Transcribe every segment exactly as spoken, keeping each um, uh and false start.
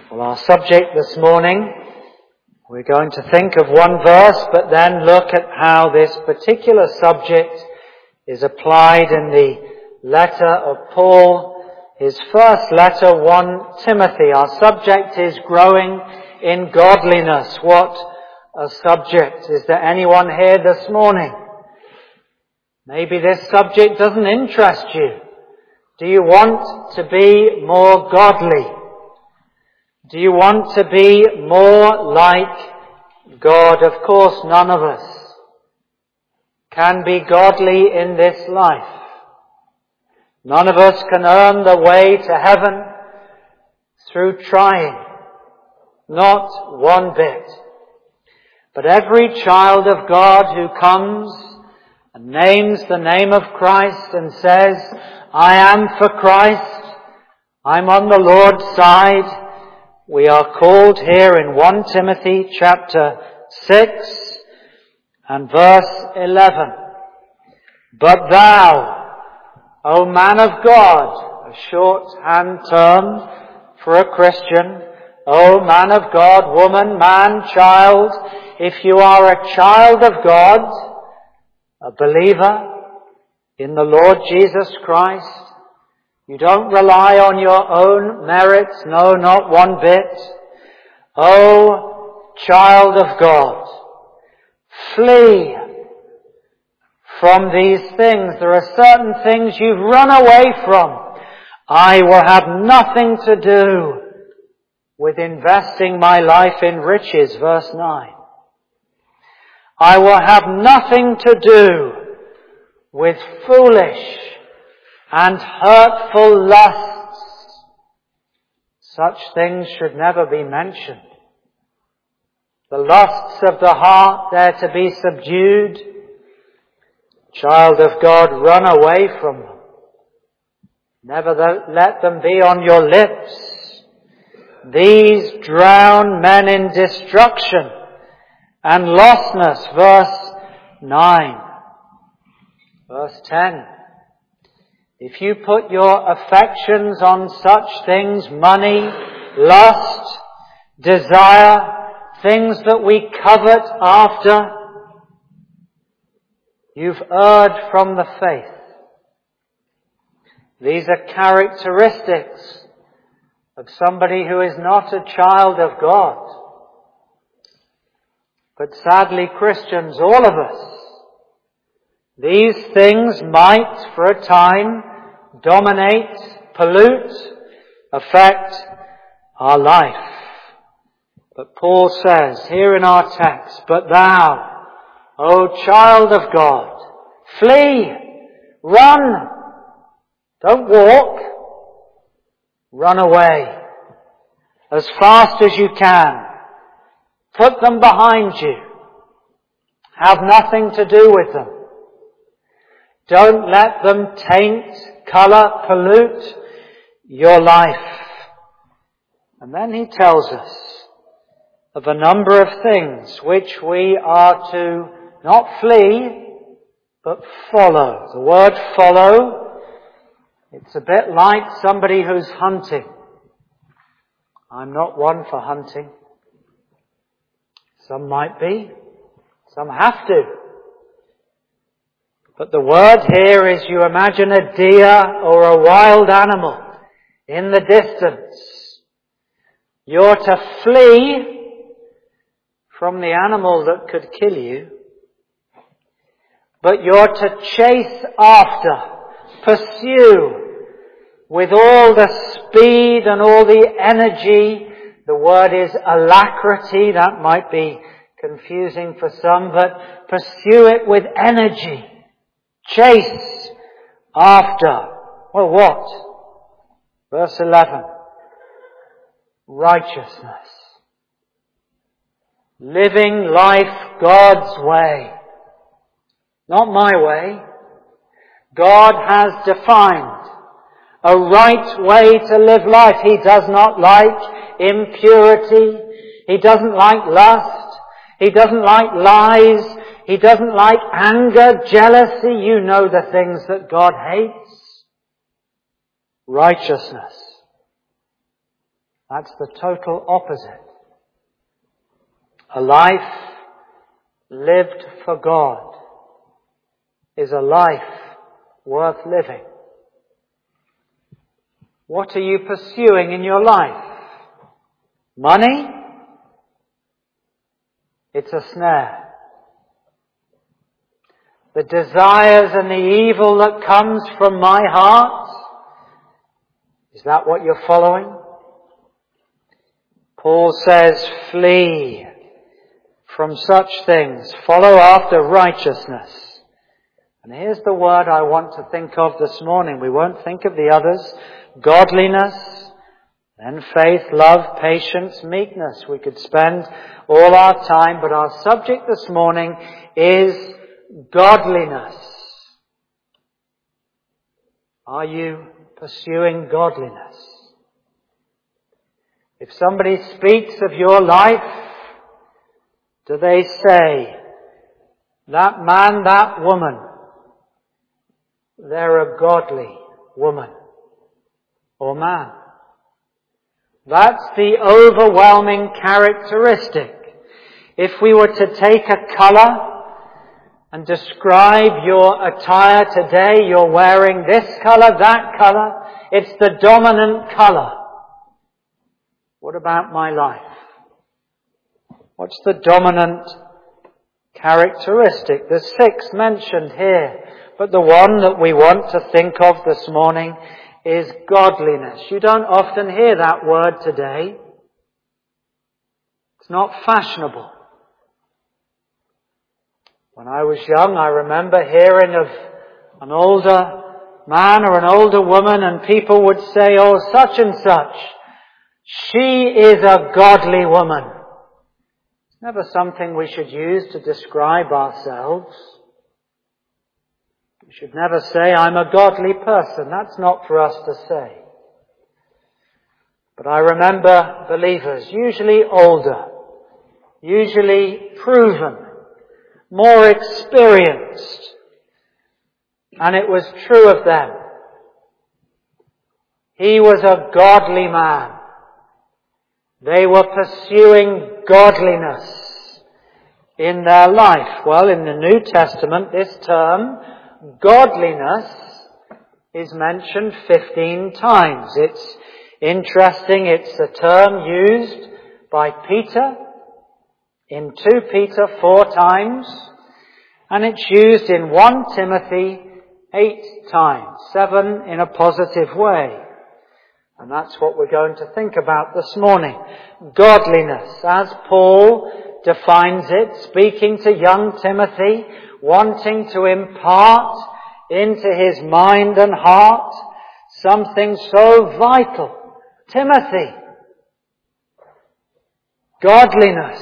Well, our subject this morning, we're going to think of one verse, but then look at how this particular subject is applied in the letter of Paul, his first letter, First Timothy. Our subject is growing in godliness. What a subject. Is there anyone here this morning? Maybe this subject doesn't interest you. Do you want to be more godly? Do you want to be more like God? Of course, none of us can be godly in this life. None of us can earn the way to heaven through trying. Not one bit. But every child of God who comes and names the name of Christ and says, I am for Christ, I'm on the Lord's side, we are called here in First Timothy chapter six and verse eleven. But thou, O man of God, a shorthand term for a Christian, O man of God, woman, man, child, if you are a child of God, a believer in the Lord Jesus Christ, you don't rely on your own merits, no, not one bit. O child of God, flee from these things. There are certain things you've run away from. I will have nothing to do with investing my life in riches, verse nine. I will have nothing to do with foolish and hurtful lusts. Such things should never be mentioned. The lusts of the heart, they're to be subdued. Child of God, run away from them. Never let them be on your lips. These drown men in destruction and lostness, verse nine. Verse ten. If you put your affections on such things, money, lust, desire, things that we covet after, you've erred from the faith. These are characteristics of somebody who is not a child of God. But sadly, Christians, all of us, these things might, for a time, dominate, pollute, affect our life. But Paul says here in our text, but thou, O child of God, flee, run, don't walk, run away as fast as you can. Put them behind you. Have nothing to do with them. Don't let them taint, colour, pollute your life. And then he tells us of a number of things which we are to not flee, but follow. The word follow, it's a bit like somebody who's hunting. I'm not one for hunting. Some might be. Some have to. But the word here is, you imagine a deer or a wild animal in the distance. You're to flee from the animal that could kill you, but you're to chase after, pursue with all the speed and all the energy. The word is alacrity. That might be confusing for some, but pursue it with energy. Chase after. Well, what? Verse eleven. Righteousness. Living life God's way. Not my way. God has defined a right way to live life. He does not like impurity. He doesn't like lust. He doesn't like lies. He doesn't like anger, jealousy. You know the things that God hates. Righteousness. That's the total opposite. A life lived for God is a life worth living. What are you pursuing in your life? Money? It's a snare. The desires and the evil that comes from my heart, is that what you're following? Paul says, flee from such things. Follow after righteousness. And here's the word I want to think of this morning. We won't think of the others. Godliness, then faith, love, patience, meekness. We could spend all our time, but our subject this morning is godliness. Are you pursuing godliness? If somebody speaks of your life, do they say, that man, that woman, they're a godly woman or man? That's the overwhelming characteristic. If we were to take a colour and describe your attire today, you're wearing this colour, that colour, it's the dominant colour. What about my life? What's the dominant characteristic? There's six mentioned here, but the one that we want to think of this morning is godliness. You don't often hear that word today. It's not fashionable. When I was young, I remember hearing of an older man or an older woman, and people would say, oh, such and such, she is a godly woman. It's never something we should use to describe ourselves. We should never say, I'm a godly person. That's not for us to say. But I remember believers, usually older, usually proven, more experienced, and it was true of them. He was a godly man. They were pursuing godliness in their life. Well, in the New Testament, this term, godliness, is mentioned fifteen times. It's interesting. It's a term used by Peter in two Peter four times, and it's used in First Timothy eight times, seven in a positive way. And that's what we're going to think about this morning. Godliness, as Paul defines it, speaking to young Timothy, wanting to impart into his mind and heart something so vital. Timothy, godliness.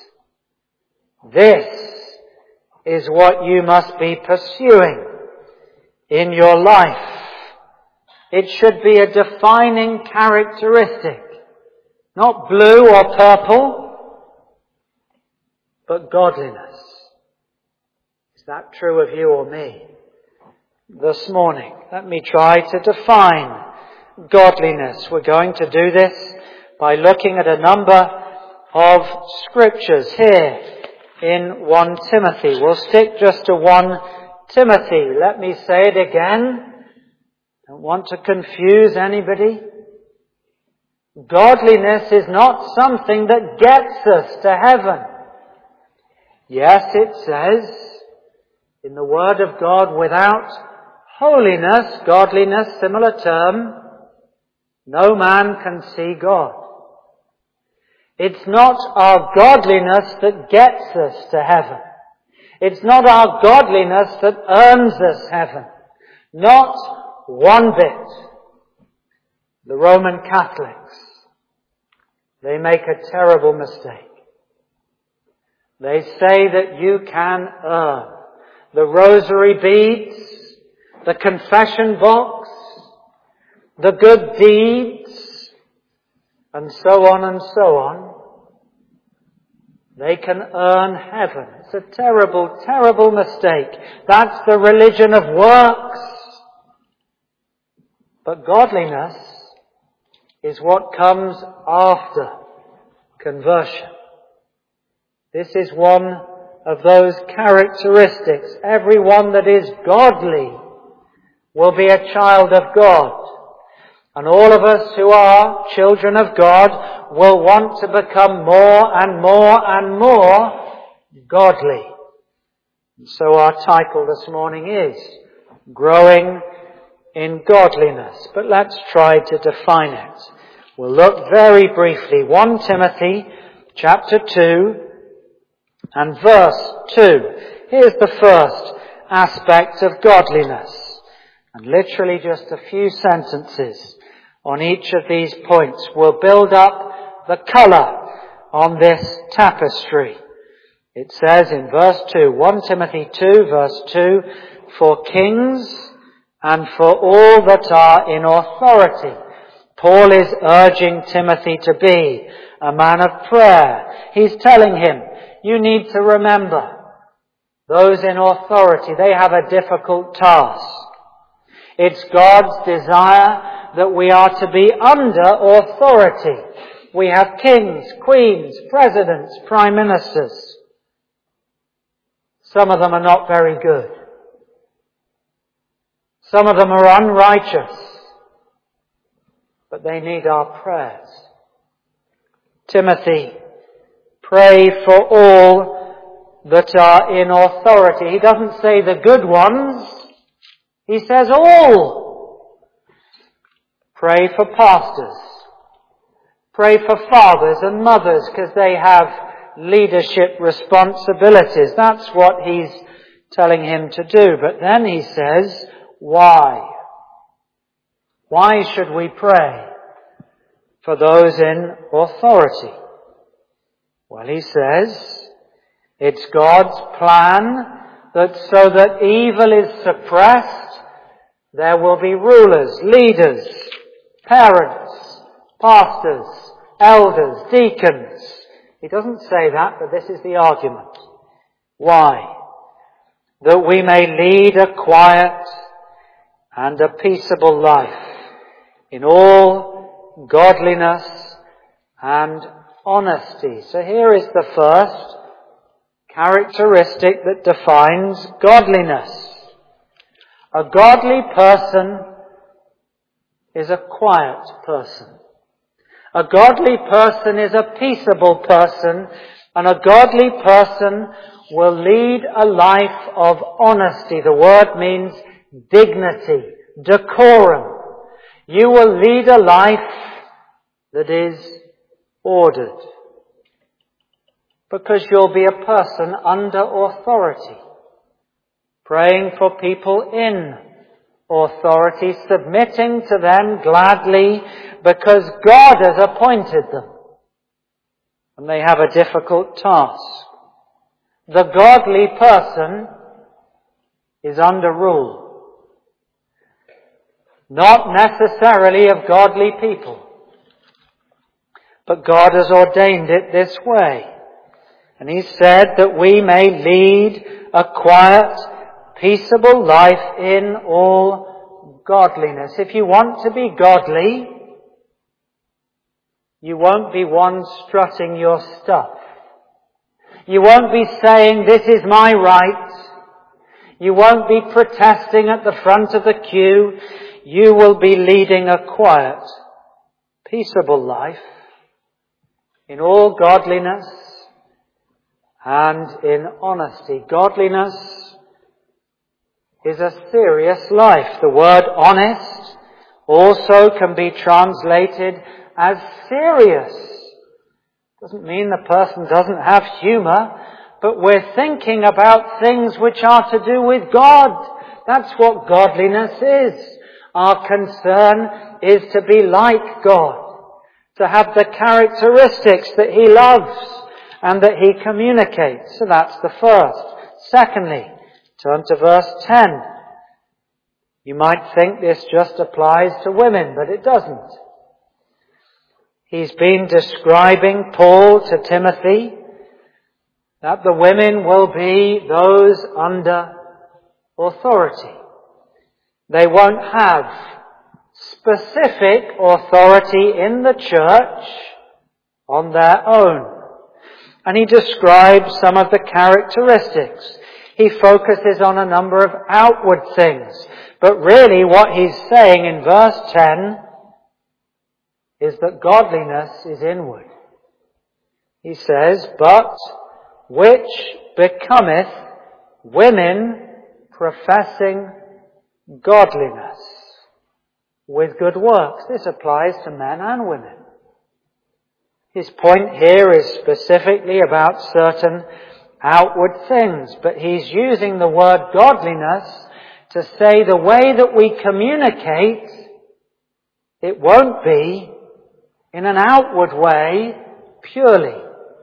This is what you must be pursuing in your life. It should be a defining characteristic. Not blue or purple, but godliness. Is that true of you or me? This morning, let me try to define godliness. We're going to do this by looking at a number of scriptures here in First Timothy. We'll stick just to First Timothy. Let me say it again. Don't want to confuse anybody. Godliness is not something that gets us to heaven. Yes, it says in the Word of God, without holiness, godliness, similar term, no man can see God. It's not our godliness that gets us to heaven. It's not our godliness that earns us heaven. Not one bit. The Roman Catholics, they make a terrible mistake. They say that you can earn the rosary beads, the confession box, the good deeds, and so on and so on. They can earn heaven. It's a terrible, terrible mistake. That's the religion of works. But godliness is what comes after conversion. This is one of those characteristics. Everyone that is godly will be a child of God. And all of us who are children of God will want to become more and more and more godly. And so our title this morning is Growing in Godliness. But let's try to define it. We'll look very briefly. First Timothy chapter two and verse two. Here's the first aspect of godliness. And literally just a few sentences on each of these points will build up the colour on this tapestry. It says in verse two, First Timothy two verse two, for kings and for all that are in authority. Paul is urging Timothy to be a man of prayer. He's telling him, you need to remember those in authority. They have a difficult task. It's God's desire that we are to be under authority. We have kings, queens, presidents, prime ministers. Some of them are not very good. Some of them are unrighteous. But they need our prayers. Timothy, pray for all that are in authority. He doesn't say the good ones. He says all. Pray for pastors. Pray for fathers and mothers because they have leadership responsibilities. That's what he's telling him to do. But then he says, why? Why should we pray for those in authority? Well, he says, it's God's plan that so that evil is suppressed, there will be rulers, leaders, parents, pastors, elders, deacons. He doesn't say that, but this is the argument. Why? That we may lead a quiet and a peaceable life in all godliness and honesty. So here is the first characteristic that defines godliness. A godly person is a quiet person. A godly person is a peaceable person, and a godly person will lead a life of honesty. The word means dignity, decorum. You will lead a life that is ordered, because you'll be a person under authority, praying for people in authority, submitting to them gladly because God has appointed them and they have a difficult task. The godly person is under rule, not necessarily of godly people, but God has ordained it this way. And he said that we may lead a quiet, peaceable life in all godliness. If you want to be godly, you won't be one strutting your stuff. You won't be saying, this is my right. You won't be protesting at the front of the queue. You will be leading a quiet, peaceable life in all godliness and in honesty. Godliness is a serious life. The word honest also can be translated as serious. Doesn't mean the person doesn't have humour, but we're thinking about things which are to do with God. That's what godliness is. Our concern is to be like God, to have the characteristics that He loves and that He communicates. So that's the first. Secondly, turn to verse ten. You might think this just applies to women, but it doesn't. He's been describing, Paul, to Timothy, that the women will be those under authority. They won't have specific authority in the church on their own. And he describes some of the characteristics. He focuses on a number of outward things. But really what he's saying in verse ten is that godliness is inward. He says, but which becometh women professing godliness with good works. This applies to men and women. His point here is specifically about certain outward things, but he's using the word godliness to say the way that we communicate, it won't be in an outward way purely.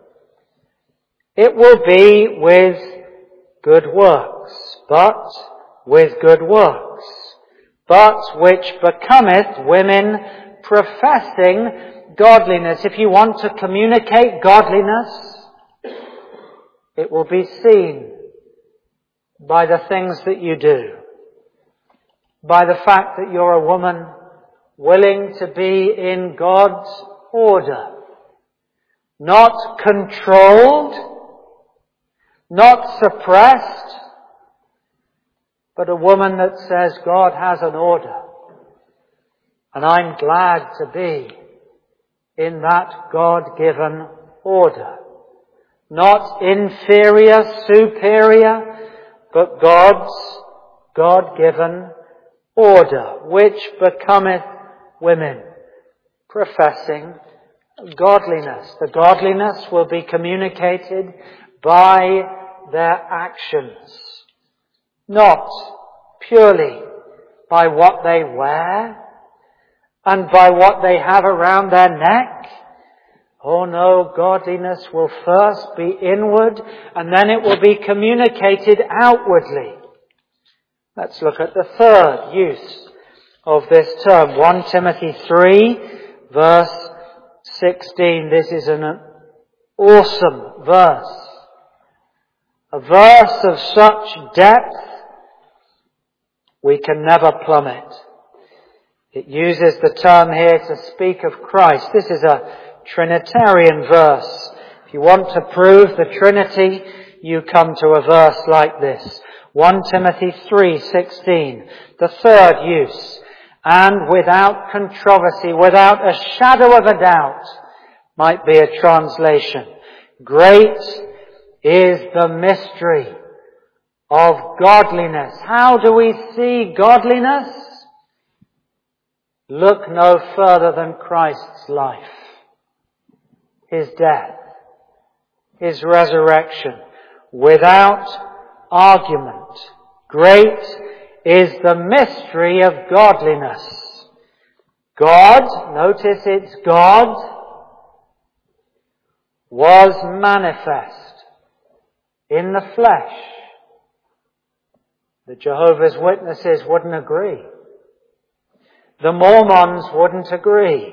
It will be with good works, but with good works, but which becometh women professing godliness. If you want to communicate godliness, it will be seen by the things that you do, by the fact that you're a woman willing to be in God's order, not controlled, not suppressed, but a woman that says God has an order, and I'm glad to be in that God-given order. Not inferior, superior, but God's God-given order, which becometh women professing godliness. The godliness will be communicated by their actions, not purely by what they wear and by what they have around their neck. Oh no, godliness will first be inward and then it will be communicated outwardly. Let's look at the third use of this term. First Timothy three, verse sixteen. This is an awesome verse. A verse of such depth, we can never plumb it. It uses the term here to speak of Christ. This is a Trinitarian verse. If you want to prove the Trinity, you come to a verse like this. First Timothy three sixteen. The third use. And without controversy, without a shadow of a doubt, might be a translation. Great is the mystery of godliness. How do we see godliness? Look no further than Christ's life, His death, His resurrection, without argument. Great is the mystery of godliness. God, notice it's God, was manifest in the flesh. The Jehovah's Witnesses wouldn't agree. The Mormons wouldn't agree.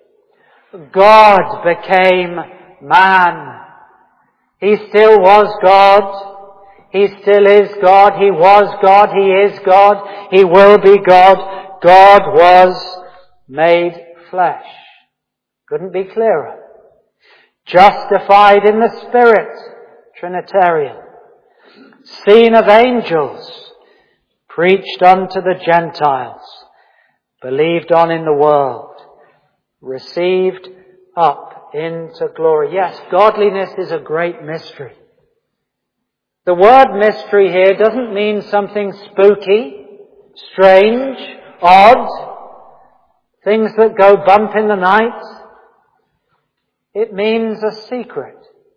God became man. He still was God. He still is God. He was God. He is God. He will be God. God was made flesh. Couldn't be clearer. Justified in the Spirit. Trinitarian. Seen of angels. Preached unto the Gentiles. Believed on in the world. Received up into glory. Yes, godliness is a great mystery. The word mystery here doesn't mean something spooky, strange, odd, things that go bump in the night. It means a secret.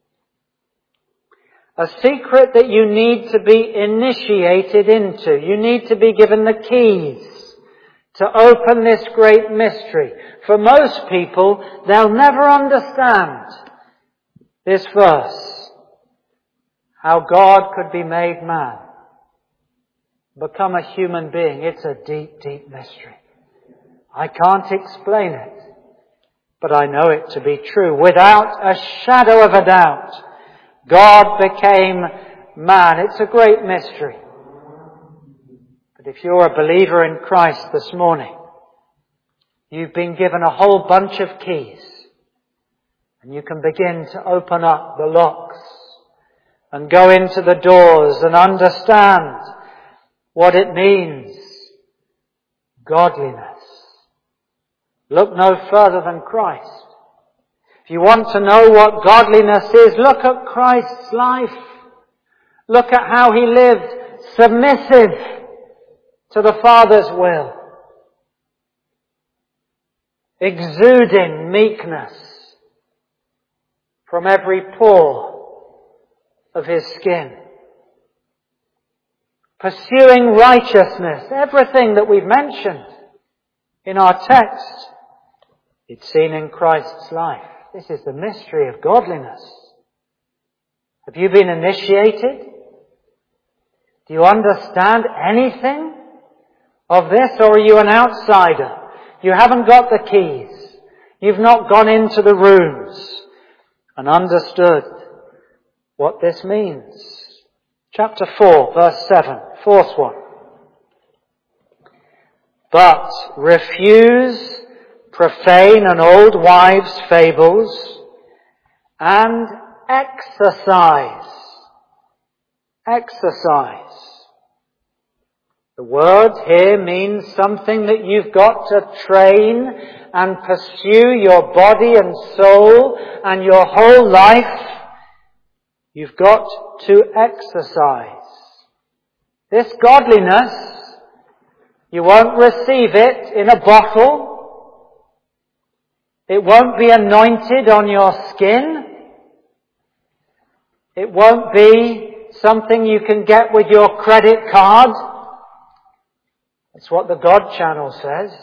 A secret that you need to be initiated into. You need to be given the keys to open this great mystery. For most people, they'll never understand this verse. How God could be made man, become a human being. It's a deep, deep mystery. I can't explain it, but I know it to be true. Without a shadow of a doubt, God became man. It's a great mystery. But if you're a believer in Christ this morning, you've been given a whole bunch of keys. And you can begin to open up the locks and go into the doors and understand what it means. Godliness. Look no further than Christ. If you want to know what godliness is, look at Christ's life. Look at how he lived, submissive to the Father's will, exuding meekness from every pore of his skin, pursuing righteousness, everything that we've mentioned in our text, it's seen in Christ's life. This is the mystery of godliness. Have you been initiated? Do you understand anything of this, or are you an outsider? You haven't got the keys. You've not gone into the rooms and understood what this means. Chapter four, verse seven, fourth one. But refuse profane and old wives' fables, and exercise. Exercise. The word here means something that you've got to train and pursue your body and soul and your whole life. You've got to exercise. This godliness, you won't receive it in a bottle. It won't be anointed on your skin. It won't be something you can get with your credit card. That's what the God channel says.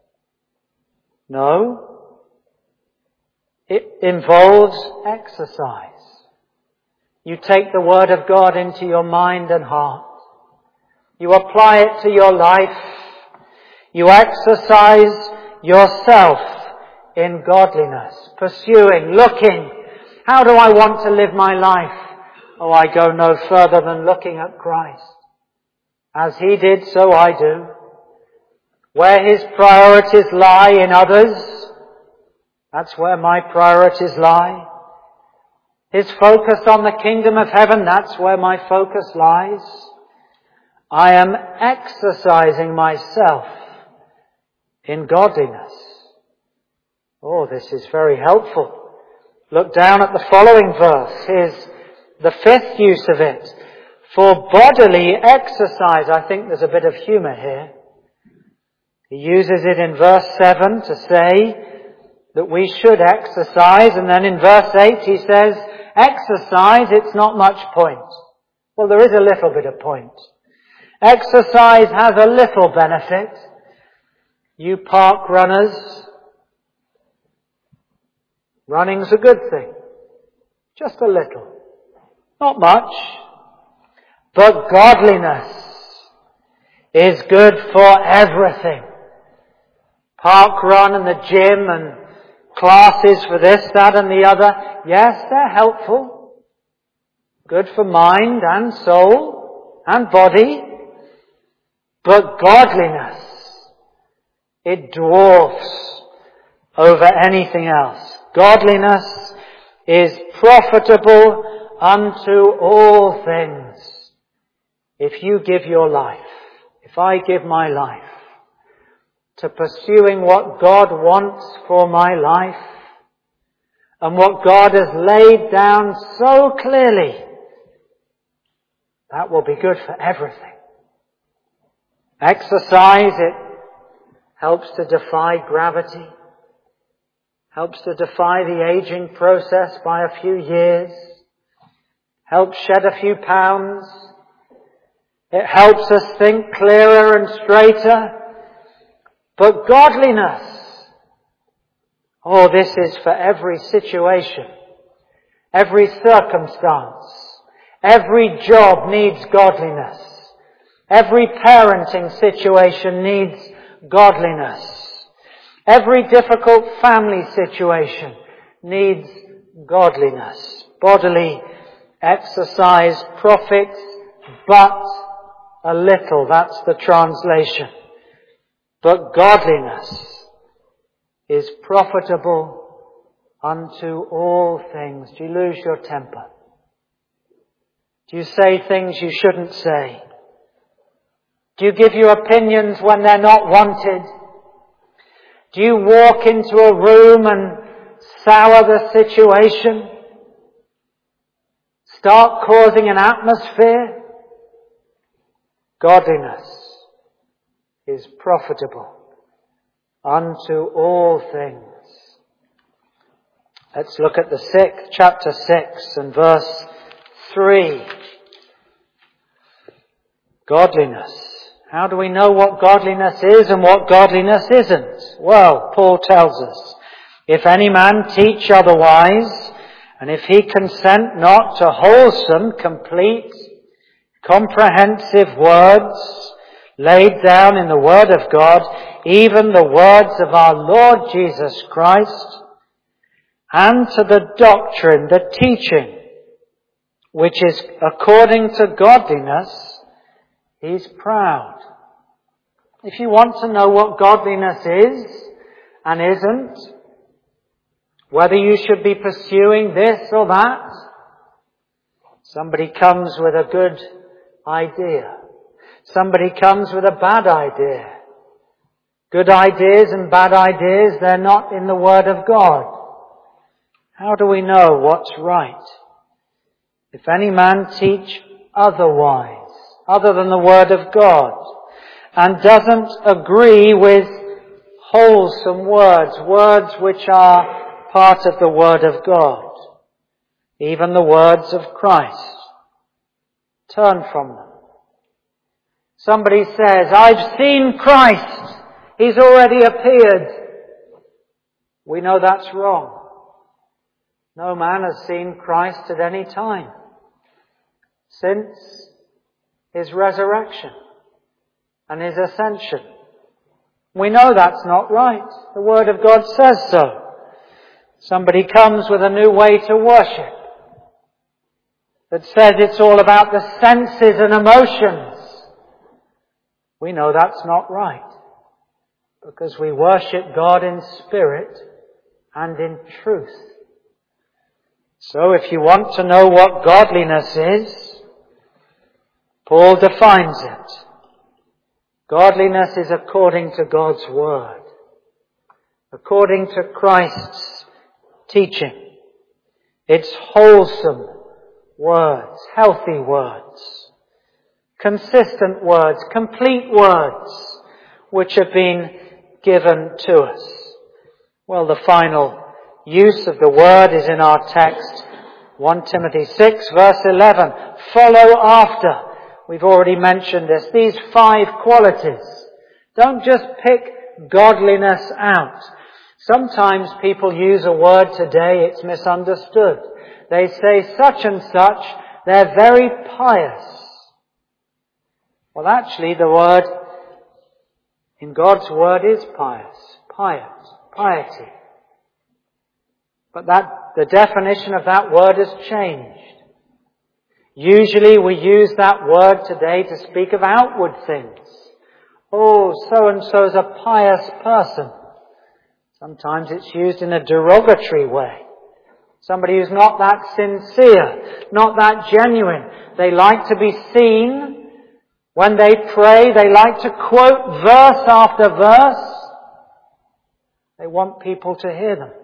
No. It involves exercise. You take the Word of God into your mind and heart. You apply it to your life. You exercise yourself in godliness, pursuing, looking. How do I want to live my life? Oh, I go no further than looking at Christ. As he did, so I do. Where his priorities lie in others, that's where my priorities lie. His focus on the kingdom of heaven, that's where my focus lies. I am exercising myself in godliness. Oh, this is very helpful. Look down at the following verse. Here's the fifth use of it. For bodily exercise. I think there's a bit of humour here. He uses it in verse seven to say that we should exercise, and then in verse eight he says, exercise, it's not much point. Well, there is a little bit of point. Exercise has a little benefit. You park runners, running's a good thing. Just a little. Not much. But godliness is good for everything. Park run and the gym and classes for this, that and the other. Yes, they're helpful. Good for mind and soul and body. But godliness, it dwarfs over anything else. Godliness is profitable unto all things. If you give your life, if I give my life to pursuing what God wants for my life and what God has laid down so clearly, that will be good for everything. Exercise, it helps to defy gravity, helps to defy the aging process by a few years, helps shed a few pounds. It helps us think clearer and straighter. But godliness, oh, this is for every situation, every circumstance. Every job needs godliness. Every parenting situation needs godliness. Every difficult family situation needs godliness. Bodily exercise profits but a little. That's the translation. But godliness is profitable unto all things. Do you lose your temper? Do you say things you shouldn't say? Do you give your opinions when they're not wanted? Do you walk into a room and sour the situation? Start causing an atmosphere? Godliness is profitable unto all things. Let's look at the sixth, chapter six and verse three. Godliness. How do we know what godliness is and what godliness isn't? Well, Paul tells us, if any man teach otherwise, and if he consent not to wholesome, complete, comprehensive words laid down in the Word of God, even the words of our Lord Jesus Christ, and to the doctrine, the teaching, which is according to godliness, he's proud. If you want to know what godliness is and isn't, whether you should be pursuing this or that, somebody comes with a good idea. Somebody comes with a bad idea. Good ideas and bad ideas, they're not in the Word of God. How do we know what's right? If any man teach otherwise, other than the Word of God, and doesn't agree with wholesome words, words which are part of the Word of God, even the words of Christ, turn from them. Somebody says, I've seen Christ. He's already appeared. We know that's wrong. No man has seen Christ at any time since his resurrection and his ascension. We know that's not right. The Word of God says so. Somebody comes with a new way to worship that says it's all about the senses and emotions. We know that's not right, because we worship God in spirit and in truth. So if you want to know what godliness is, Paul defines it. Godliness is according to God's Word, according to Christ's teaching. It's wholesome words, healthy words, consistent words, complete words, which have been given to us. Well, the final use of the word is in our text, First Timothy six, verse eleven. Follow after. We've already mentioned this. These five qualities. Don't just pick godliness out. Sometimes people use a word today, it's misunderstood. They say such and such, they're very pious. Well, actually, the word in God's Word is pious, pious, piety. But that, the definition of that word has changed. Usually we use that word today to speak of outward things. Oh, so-and-so's a pious person. Sometimes it's used in a derogatory way. Somebody who's not that sincere, not that genuine. They like to be seen. When they pray, they like to quote verse after verse. They want people to hear them.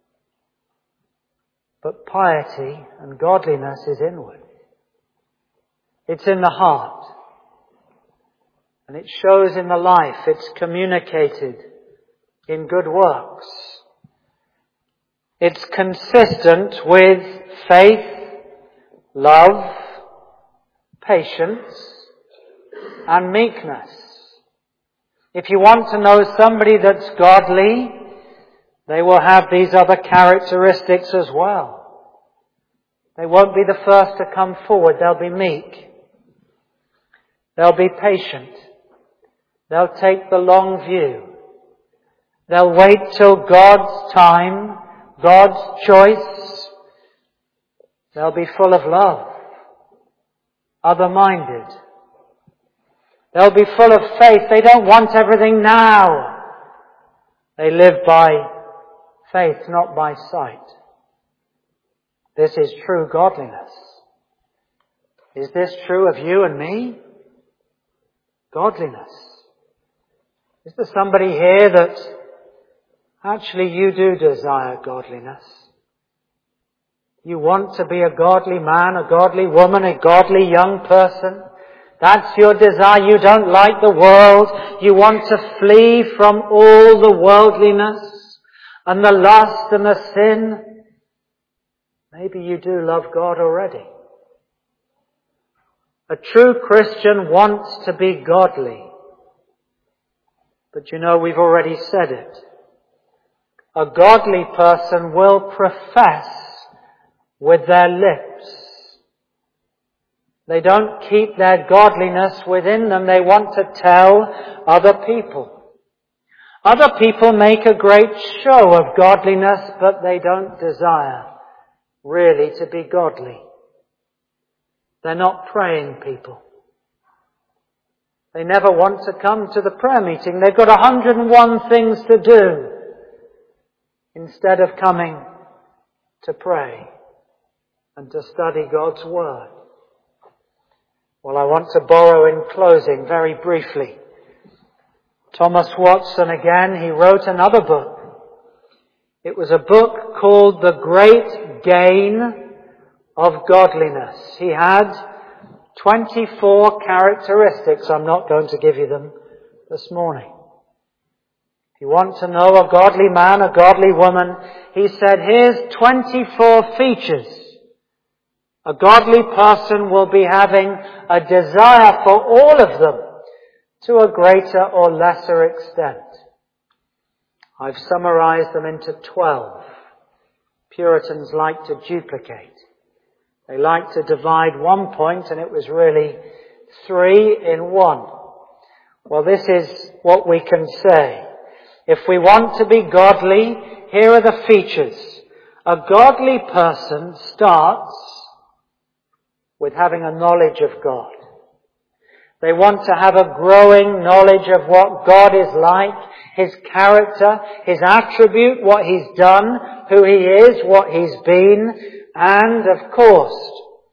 But piety and godliness is inward. It's in the heart. And it shows in the life. It's communicated in good works. It's consistent with faith, love, patience, and meekness. If you want to know somebody that's godly, they will have these other characteristics as well. They won't be the first to come forward. They'll be meek. They'll be patient. They'll take the long view. They'll wait till God's time, God's choice. They'll be full of love, other-minded. They'll be full of faith. They don't want everything now. They live by faith, not by sight. This is true godliness. Is this true of you and me? Godliness. Is there somebody here that actually you do desire godliness? You want to be a godly man, a godly woman, a godly young person? That's your desire. You don't like the world. You want to flee from all the worldliness and the lust and the sin. Maybe you do love God already. A true Christian wants to be godly. But you know, we've already said it. A godly person will profess with their lips. They don't keep their godliness within them. They want to tell other people. Other people make a great show of godliness, but they don't desire really to be godly. They're not praying people. They never want to come to the prayer meeting. They've got a hundred and one things to do instead of coming to pray and to study God's Word. Well, I want to borrow in closing very briefly. Thomas Watson again, he wrote another book. It was a book called The Great Gain of Godliness. He had twenty-four characteristics. I'm not going to give you them this morning. If you want to know a godly man, a godly woman, he said, here's twenty-four features. A godly person will be having a desire for all of them to a greater or lesser extent. I've summarized them into twelve. Puritans like to duplicate. They like to divide one point, and it was really three in one. Well, this is what we can say. If we want to be godly, here are the features. A godly person starts with having a knowledge of God. They want to have a growing knowledge of what God is like, His character, His attribute, what He's done, who He is, what He's been, and, of course,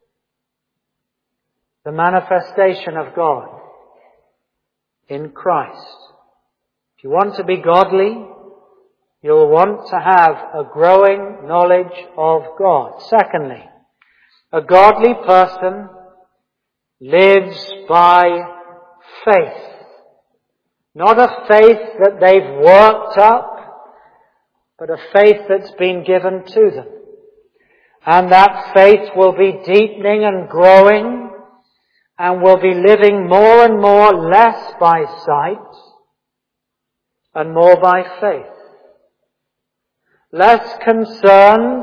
the manifestation of God in Christ. If you want to be godly, you'll want to have a growing knowledge of God. Secondly, a godly person lives by faith. Not a faith that they've worked up, but a faith that's been given to them. And that faith will be deepening and growing, and will be living more and more less by sight and more by faith. Less concerned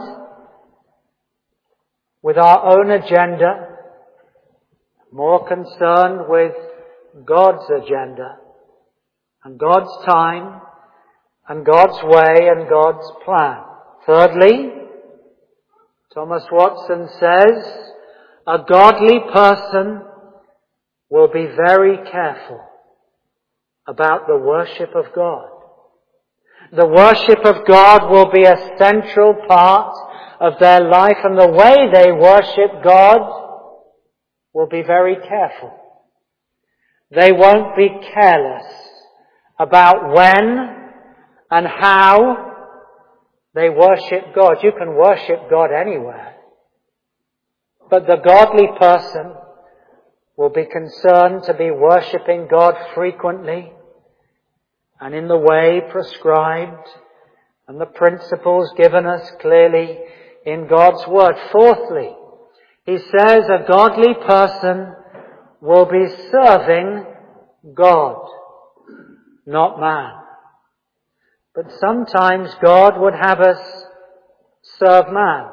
with our own agenda, more concerned with God's agenda and God's time and God's way and God's plan. Thirdly, Thomas Watson says, a godly person will be very careful about the worship of God. The worship of God will be a central part of their life, and the way they worship God will be very careful. They won't be careless about when and how they worship God. You can worship God anywhere. But the godly person will be concerned to be worshipping God frequently and in the way prescribed and the principles given us clearly in God's Word. Fourthly, he says a godly person will be serving God, not man. But sometimes God would have us serve man.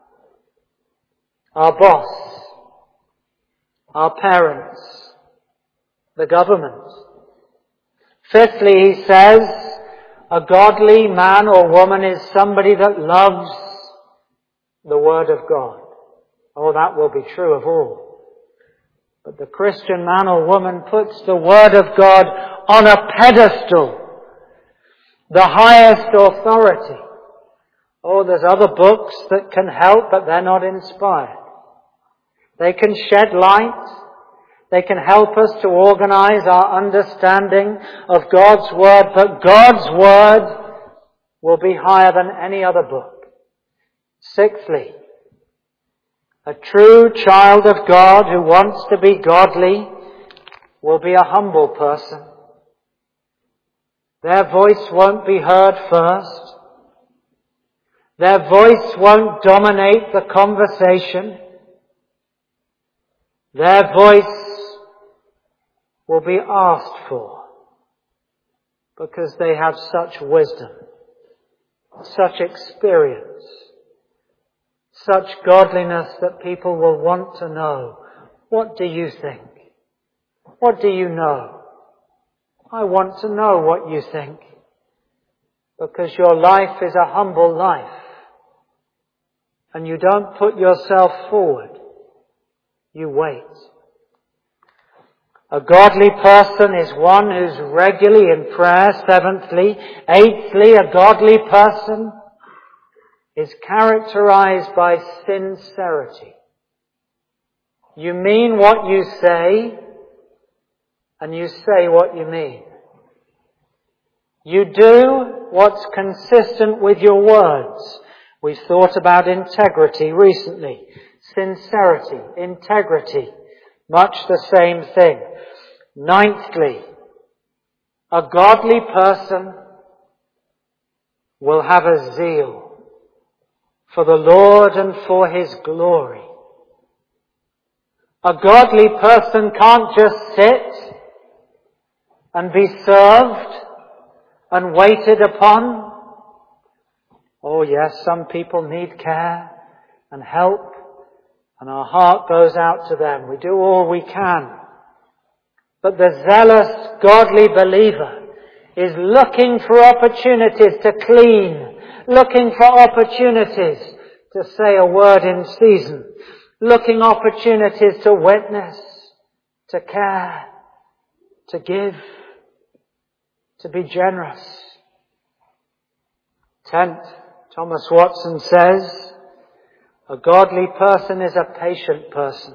Our boss, our parents, the government. Fifthly, he says, a godly man or woman is somebody that loves the Word of God. Oh, that will be true of all. But the Christian man or woman puts the Word of God on a pedestal the highest authority. Oh, there's other books that can help, but they're not inspired. They can shed light. They can help us to organize our understanding of God's Word, but God's Word will be higher than any other book. Sixthly, a true child of God who wants to be godly will be a humble person. Their voice won't be heard first. Their voice won't dominate the conversation. Their voice will be asked for because they have such wisdom, such experience, such godliness that people will want to know, what do you think? What do you know? I want to know what you think, because your life is a humble life and you don't put yourself forward. You wait. A godly person is one who's regularly in prayer, seventhly. Eighthly, a godly person is characterized by sincerity. You mean what you say, and you say what you mean. You do what's consistent with your words. We've thought about integrity recently. Sincerity, integrity, much the same thing. Ninthly, a godly person will have a zeal for the Lord and for His glory. A godly person can't just sit and be served and waited upon. Oh yes, some people need care and help, and our heart goes out to them. We do all we can. But the zealous, godly believer is looking for opportunities to clean, looking for opportunities to say a word in season, looking opportunities to witness, to care, to give, to be generous. Tenth, Thomas Watson says, a godly person is a patient person.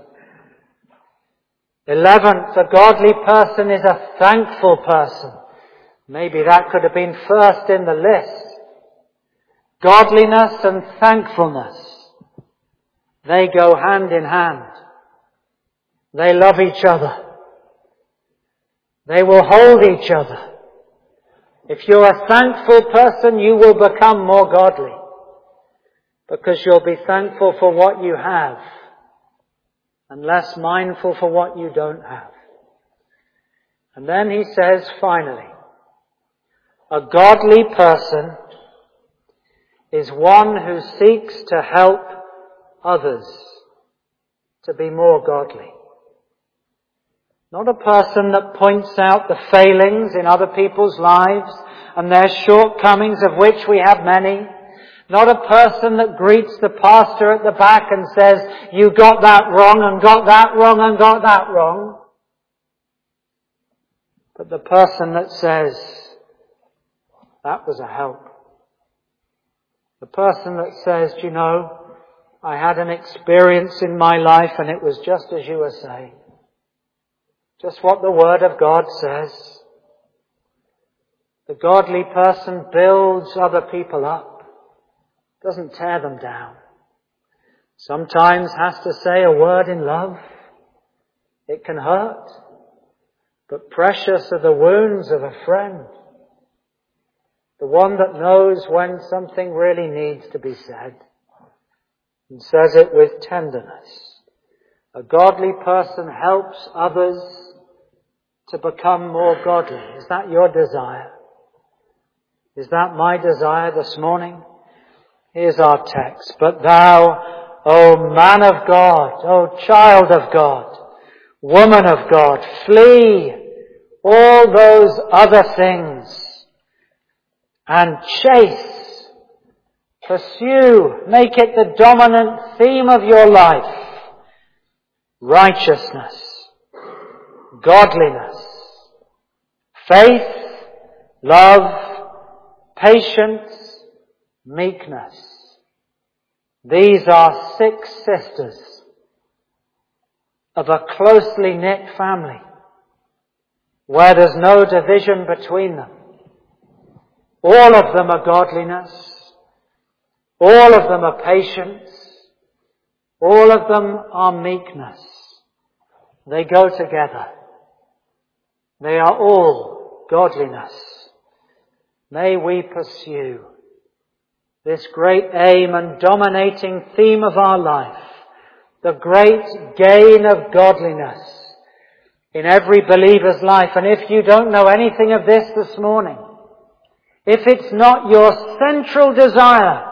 Eleventh, a godly person is a thankful person. Maybe that could have been first in the list. Godliness and thankfulness, they go hand in hand. They love each other. They will hold each other. If you're a thankful person, you will become more godly, because you'll be thankful for what you have and less mindful for what you don't have. And then he says, finally, a godly person is one who seeks to help others to be more godly. Not a person that points out the failings in other people's lives and their shortcomings, of which we have many. Not a person that greets the pastor at the back and says, you got that wrong and got that wrong and got that wrong. But the person that says, that was a help. The person that says, you know, I had an experience in my life and it was just as you were saying. Just what the Word of God says. The godly person builds other people up, doesn't tear them down. Sometimes has to say a word in love. It can hurt, but precious are the wounds of a friend. The one that knows when something really needs to be said and says it with tenderness. A godly person helps others to become more godly. Is that your desire? Is that my desire this morning? Here's our text. But thou, O man of God, O child of God, woman of God, flee all those other things and chase, pursue, make it the dominant theme of your life. Righteousness, godliness, faith, love, patience, meekness. These are six sisters of a closely knit family where there's no division between them. All of them are godliness. All of them are patience. All of them are meekness. They go together. They are all godliness. May we pursue this great aim and dominating theme of our life, the great gain of godliness in every believer's life. And if you don't know anything of this this morning, if it's not your central desire,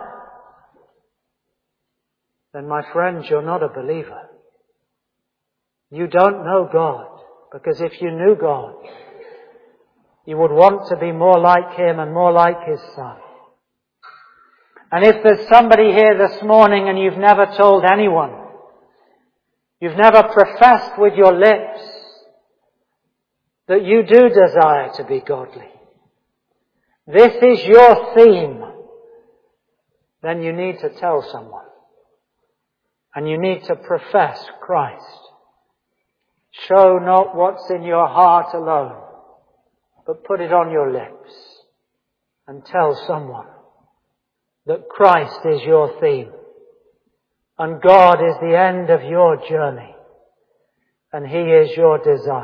then my friends, you're not a believer. You don't know God, because if you knew God, you would want to be more like Him and more like His Son. And if there's somebody here this morning and you've never told anyone, you've never professed with your lips that you do desire to be godly, this is your theme, then you need to tell someone. And you need to profess Christ. Show not what's in your heart alone, but put it on your lips and tell someone that Christ is your theme and God is the end of your journey and He is your desire.